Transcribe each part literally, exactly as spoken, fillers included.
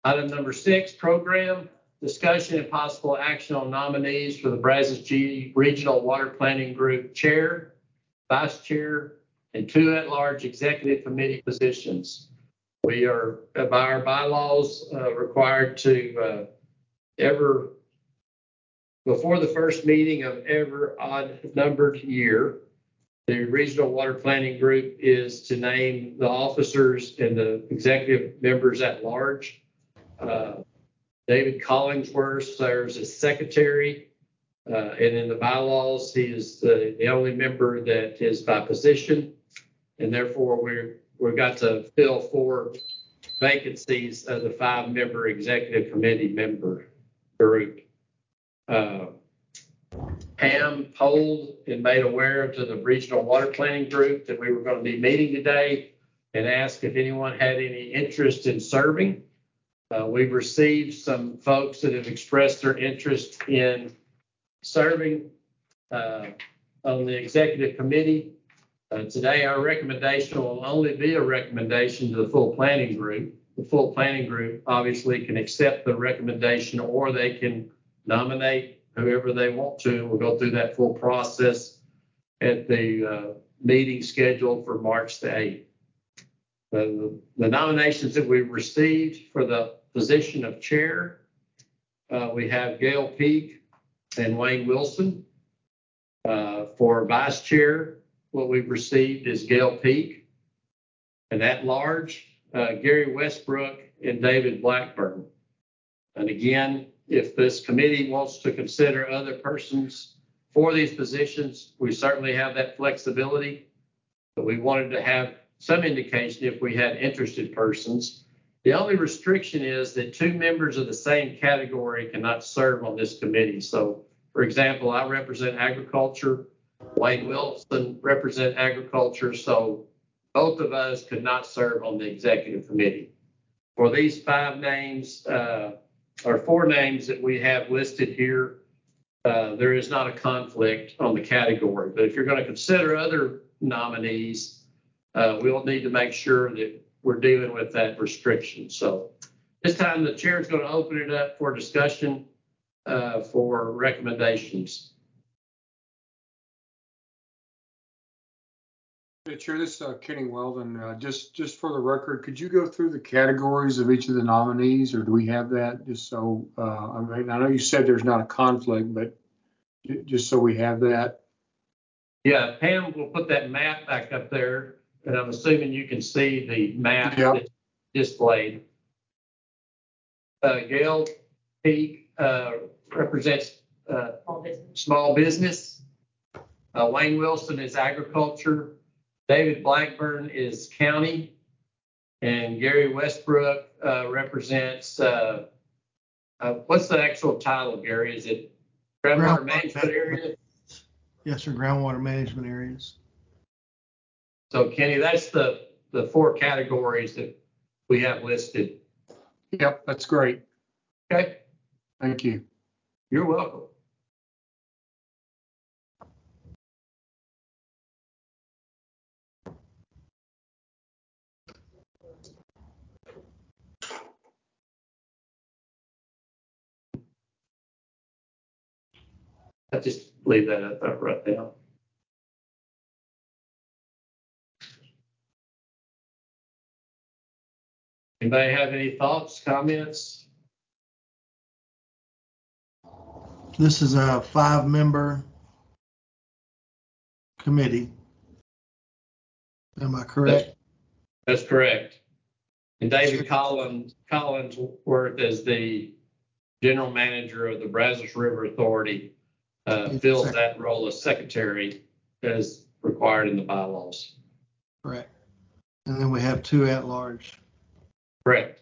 Item number six, program discussion and possible action on nominees for the Brazos G Regional Water Planning Group Chair, Vice Chair, and two at-large executive committee positions. We are, by our bylaws, uh, required to uh, ever, before the first meeting of every odd-numbered year, the Regional Water Planning Group is to name the officers and the executive members at large. Uh, David Collingsworth serves as secretary, uh, and in the bylaws, he is the, the only member that is by position, and therefore we're, we've got to fill four vacancies of the five-member executive committee member group. Uh, Pam polled and made aware to the Regional Water Planning Group that we were going to be meeting today and asked if anyone had any interest in serving. Uh, we've received some folks that have expressed their interest in serving uh, on the executive committee. Uh, today, our recommendation will only be a recommendation to the full planning group. The full planning group obviously can accept the recommendation, or they can nominate whoever they want to. We'll go through that full process at the uh, meeting scheduled for March the eighth. The, the nominations that we've received for the position of chair, uh, we have Gail Peak and Wayne Wilson. Uh, for vice chair, what we've received is Gail Peak, and at large, uh, Gary Westbrook and David Blackburn. And again, if this committee wants to consider other persons for these positions, we certainly have that flexibility, but we wanted to have some indication if we had interested persons. The only restriction is that two members of the same category cannot serve on this committee. So, for example, I represent agriculture, Wayne Wilson represent agriculture, so both of us could not serve on the executive committee. For these five names, uh, or four names that we have listed here, uh, there is not a conflict on the category. But if you're going to consider other nominees, uh, we'll need to make sure that we're dealing with that restriction. So this time the chair is going to open it up for discussion uh, for recommendations. Hey, Chair, this is uh, Kenny Weldon. Uh, just, just for the record, could you go through the categories of each of the nominees, or do we have that? Just so, uh, I mean, I know you said there's not a conflict, but just so we have that. Yeah, Pam will put that map back up there, and I'm assuming you can see the map Yep. that's displayed. Uh, Gail Peak uh, represents uh, small business. Small business. Uh, Wayne Wilson is agriculture. David Blackburn is county, and Gary Westbrook uh, represents, uh, uh, what's the actual title, Gary? Is it groundwater management area? Yes, sir, groundwater management areas. So Kenny, that's the, the four categories that we have listed. Yep, that's great. Okay. Thank you. You're welcome. I just leave that up there right now. Anybody have any thoughts, comments? This is a five-member committee. Am I correct? That's, that's correct. And David Collins, Collinsworth is the general manager of the Brazos River Authority, uh, fills that role as secretary as required in the bylaws. Correct. And then we have two at large. Correct.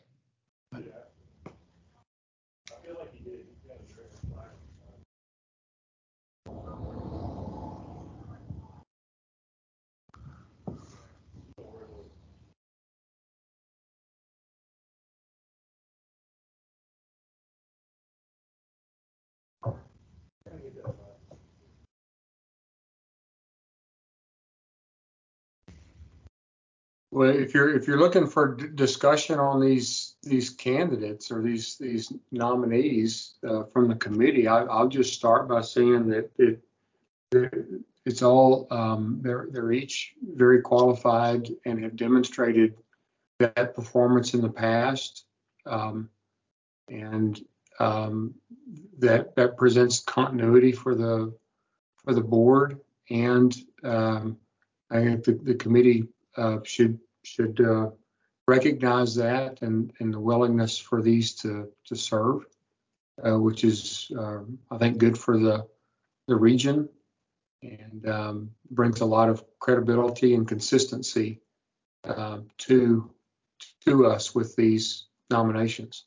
Well, if you're if you're looking for d- discussion on these these candidates or these these nominees uh, from the committee, I, I'll just start by saying that it, it it's all um, they're they're each very qualified and have demonstrated that performance in the past, um, and um, that that presents continuity for the for the board, and um, I think the, the committee uh, should should uh, recognize that and, and the willingness for these to to serve, uh, which is uh, I think good for the the region, and um, brings a lot of credibility and consistency uh, to to us with these nominations.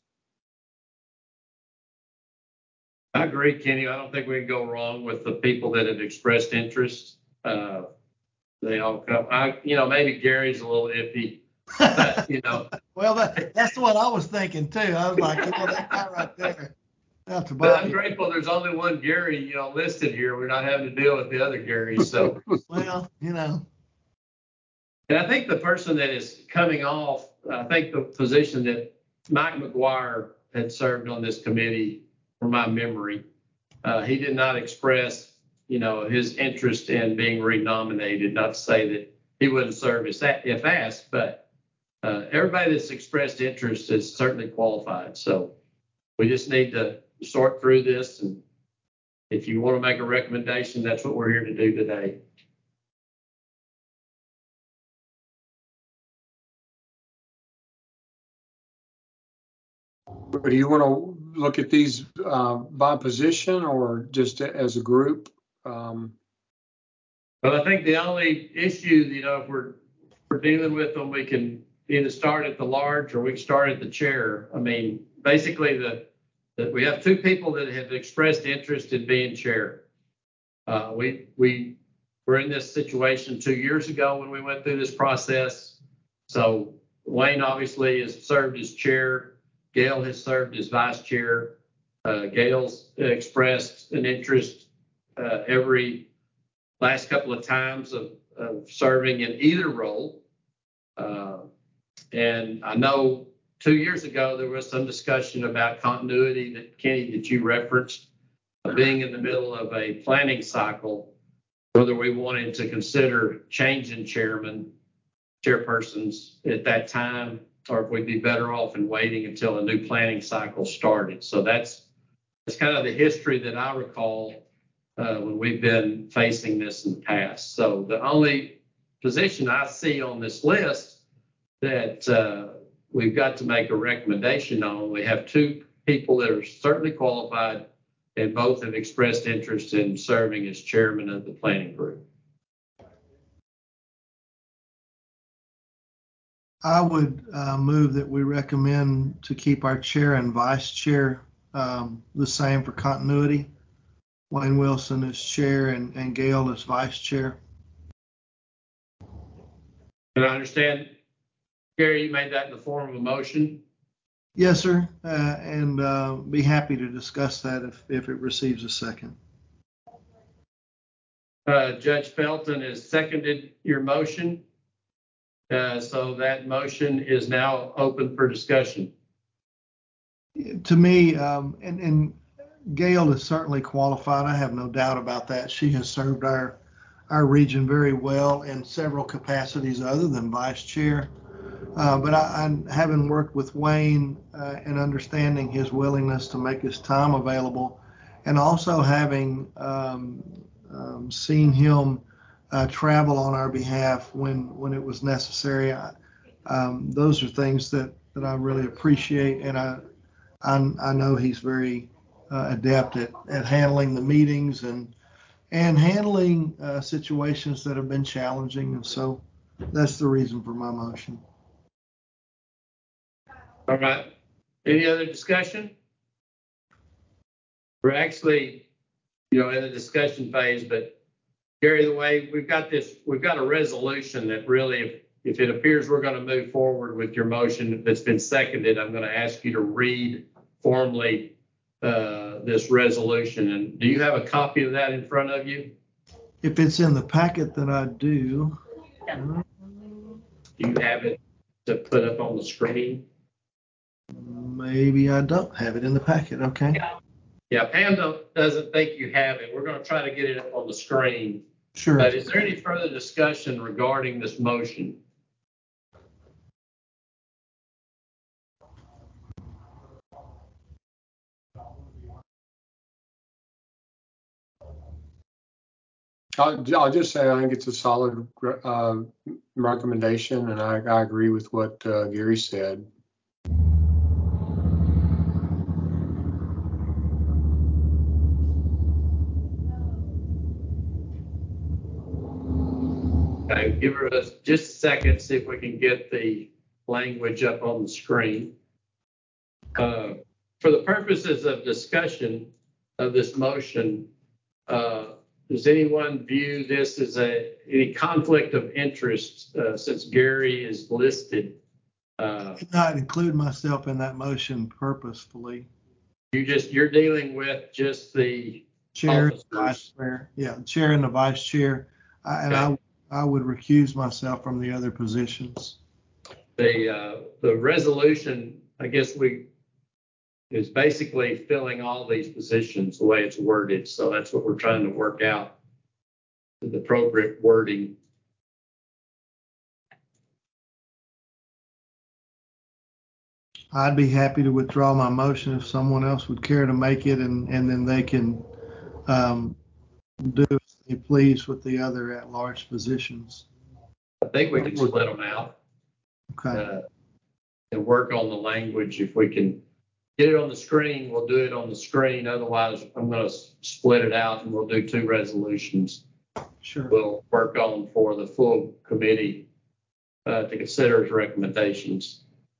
I agree, Kenny. I don't think we can go wrong with the people that have expressed interest. Uh, they all come. I, you know, maybe Gary's a little iffy, but you know. Well, that, that's what I was thinking too. I was like, you know, that guy right there. That's But I'm about grateful there's only one Gary, you know, listed here. We're not having to deal with the other Garys. So, well, you know. and I think the person that is coming off, I think the position that Mike McGuire had served on this committee, from my memory, uh, he did not express, you know, his interest in being renominated. Not to say that he wouldn't serve if asked, but uh, everybody that's expressed interest is certainly qualified. So we just need to sort through this, and if you want to make a recommendation, that's what we're here to do today. But do you want to look at these uh, by position or just as a group? Um, Well, I think the only issue, you know, if we're, we're dealing with them, we can either start at the large or we can start at the chair. I mean, basically the, the we have two people that have expressed interest in being chair. Uh, we we were in this situation two years ago when we went through this process. So Wayne obviously has served as chair. Gail has served as vice chair. Uh, Gail's expressed an interest uh, every last couple of times of, of serving in either role. Uh, and I know two years ago there was some discussion about continuity that Kenny, that you referenced, of being in the middle of a planning cycle, whether we wanted to consider changing chairman, chairpersons at that time, or if we'd be better off in waiting until a new planning cycle started. So that's that's kind of the history that I recall uh, when we've been facing this in the past. So the only position I see on this list that uh, we've got to make a recommendation on, we have two people that are certainly qualified and both have expressed interest in serving as chairman of the planning group. I would uh, move that we recommend to keep our chair and vice chair um, the same for continuity. Wayne Wilson as chair and, and Gail as vice chair. And I understand, Gary, you made that in the form of a motion. Yes, sir, uh, and uh, be happy to discuss that if, if it receives a second. Uh, Judge Felton has seconded your motion. Uh, so that motion is now open for discussion. To me, um, and, and Gail is certainly qualified. I have no doubt about that. She has served our our region very well in several capacities other than vice chair. Uh, but I, I, having worked with Wayne uh, and understanding his willingness to make his time available, and also having um, um, seen him uh, travel on our behalf when when it was necessary, I, um, those are things that, that I really appreciate, and I I, I know he's very uh, adept at, at handling the meetings and and handling uh, situations that have been challenging, and so that's the reason for my motion. All right. Any other discussion? We're actually, you know, in the discussion phase, but Gary, the way we've got this, we've got a resolution that really, if, if it appears we're going to move forward with your motion that's been seconded, I'm going to ask you to read formally uh, this resolution. And do you have a copy of that in front of you? If it's in the packet that I do. Yeah. Do you have it to put up on the screen? Maybe I don't have it in the packet. Okay. Yeah, yeah Pam don't, doesn't think you have it. We're going to try to get it up on the screen. Sure. But is there any further discussion regarding this motion? I'll, I'll just say I think it's a solid uh, recommendation, and I, I agree with what uh, Gary said. Okay, give her a, just a second, see if we can get the language up on the screen. Uh, for the purposes of discussion of this motion, uh, does anyone view this as a any conflict of interest uh, since Gary is listed? Uh, I did not include myself in that motion purposefully. You just you're dealing with just the chair, officers. vice chair, yeah, chair and the vice chair, I, and Okay. I I would recuse myself from the other positions. The uh, the resolution, I guess we is basically filling all these positions the way it's worded. So that's what we're trying to work out, the appropriate wording. I'd be happy to withdraw my motion if someone else would care to make it, and, and then they can um, do as they please with the other at-large positions. I think we can split them out Okay. uh, and work on the language. If we can get it on the screen, we'll do it on the screen. Otherwise, I'm going to split it out and we'll do two resolutions. Sure. We'll work on for the full committee uh, to consider as recommendations.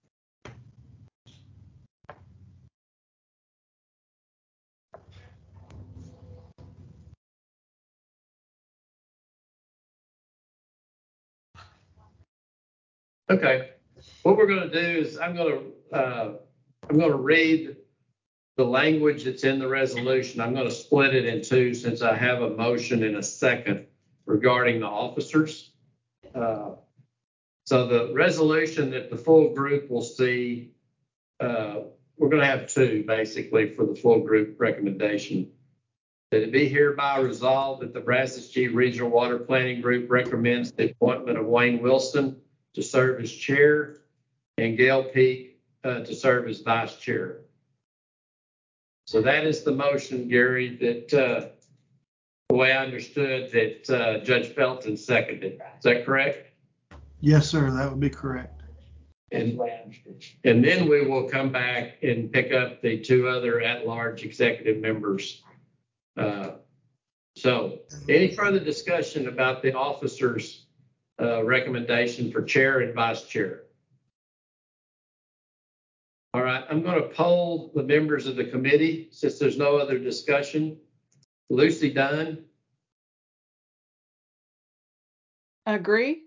Okay, what we're going to do is I'm going to uh, I'm going to read the language that's in the resolution. I'm going to split it in two since I have a motion and a second regarding the officers. Uh, so the resolution that the full group will see, uh, we're going to have two basically for the full group recommendation. That it be hereby resolved that the Brazos G Regional Water Planning Group recommends the appointment of Wayne Wilson to serve as chair and Gail Peak uh, to serve as vice chair. So that is the motion, Gary, that uh, the way I understood that uh, Judge Felton seconded. Is that correct? Yes, sir. That would be correct. And, and then we will come back and pick up the two other at-large executive members. Uh, so any further discussion about the officers' uh, recommendation for chair and vice chair? All right, I'm going to poll the members of the committee since there's no other discussion. Lucy Dunn. Agree.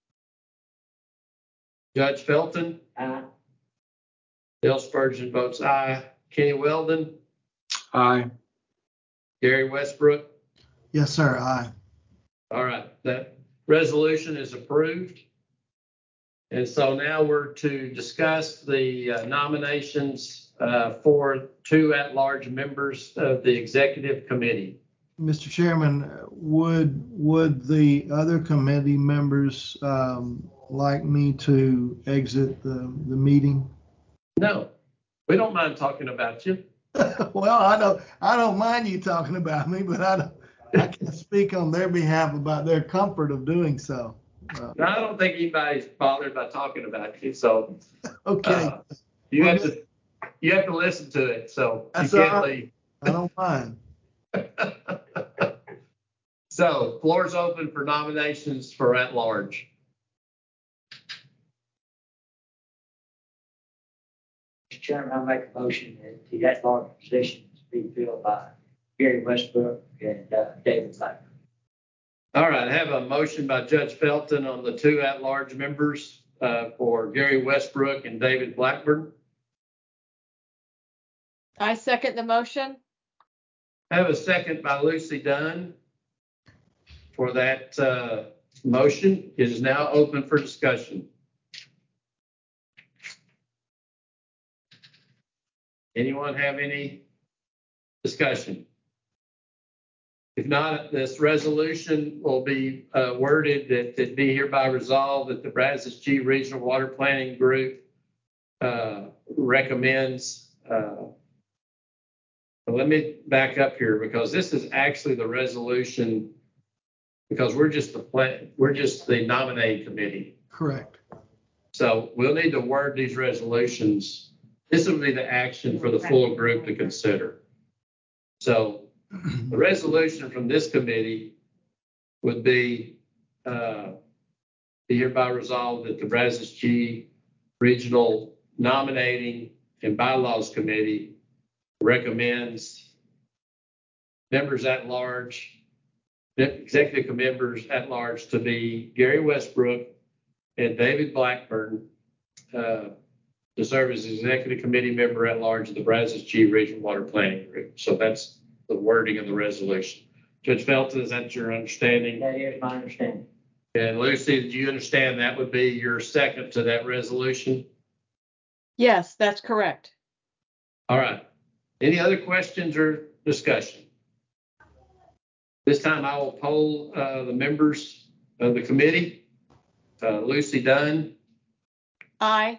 Judge Felton. Aye. Dale Spurgeon votes aye. Kenny Weldon. Aye. Gary Westbrook. Yes, sir. Aye. All right, that resolution is approved. And so now we're to discuss the uh, nominations uh, for two at-large members of the executive committee. Mister Chairman, would would the other committee members um, like me to exit the, the meeting? No, we don't mind talking about you. Well, I don't I don't mind you talking about me, but I don't I can't speak on their behalf about their comfort of doing so. Uh, No, I don't think anybody's bothered by talking about you. So okay, uh, you have to you have to listen to it. So That's you can't all right. leave. I don't mind. So floor's open for nominations for at-large. Mister Chairman, I make a motion that the at-large positions be filled by Gary Westbrook and uh, David Blackburn. All right, I have a motion by Judge Felton on the two at-large members uh, for Gary Westbrook and David Blackburn. I second the motion. I have a second by Lucy Dunn for that uh, motion. It is now open for discussion. Anyone have any discussion? If not, this resolution will be uh, worded that it be hereby resolved that the Brazos G Regional Water Planning Group uh, recommends. Uh, let me back up here because this is actually the resolution because we're just the plan, we're just the nominating committee. Correct. So we'll need to word these resolutions. This will be the action for the full group to consider. So the resolution from this committee would be uh, be hereby resolved that the Brazos G Regional Nominating and Bylaws Committee recommends members at large, executive members at large to be Gary Westbrook and David Blackburn uh, to serve as executive committee member at large of the Brazos G Regional Water Planning Group. So that's the wording of the resolution. Judge Felton, is that your understanding? That is my understanding. And Lucy, do you understand that would be your second to that resolution? Yes, that's correct. All right. Any other questions or discussion? This time I will poll uh, the members of the committee. Uh, Lucy Dunn. Aye.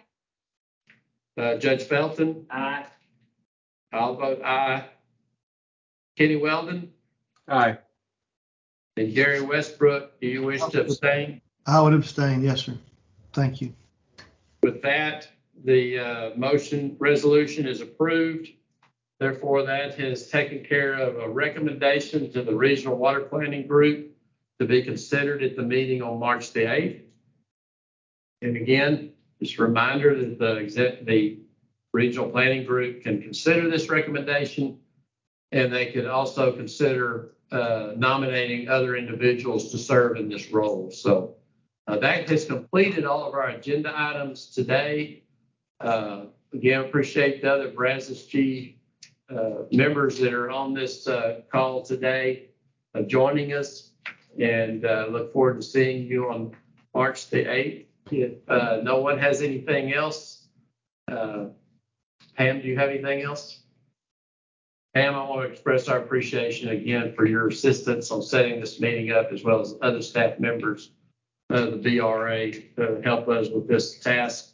Uh, Judge Felton. Aye. I'll vote aye. Kenny Weldon. Aye. And Gary Westbrook, do you wish to abstain? I would abstain. Yes, sir. Thank you. With that, the uh, motion resolution is approved. Therefore, that has taken care of a recommendation to the Regional Water Planning Group to be considered at the meeting on March the eighth. And again, just a reminder that the, exec, the Regional Planning Group can consider this recommendation, and they could also consider uh, nominating other individuals to serve in this role. So uh, that has completed all of our agenda items today. Uh, again, appreciate the other Brazos G uh, members that are on this uh, call today uh, joining us, and uh, look forward to seeing you on March the eighth. If uh, no one has anything else, uh, Pam, do you have anything else? Pam, I want to express our appreciation again for your assistance on setting this meeting up, as well as other staff members of the B R A to help us with this task.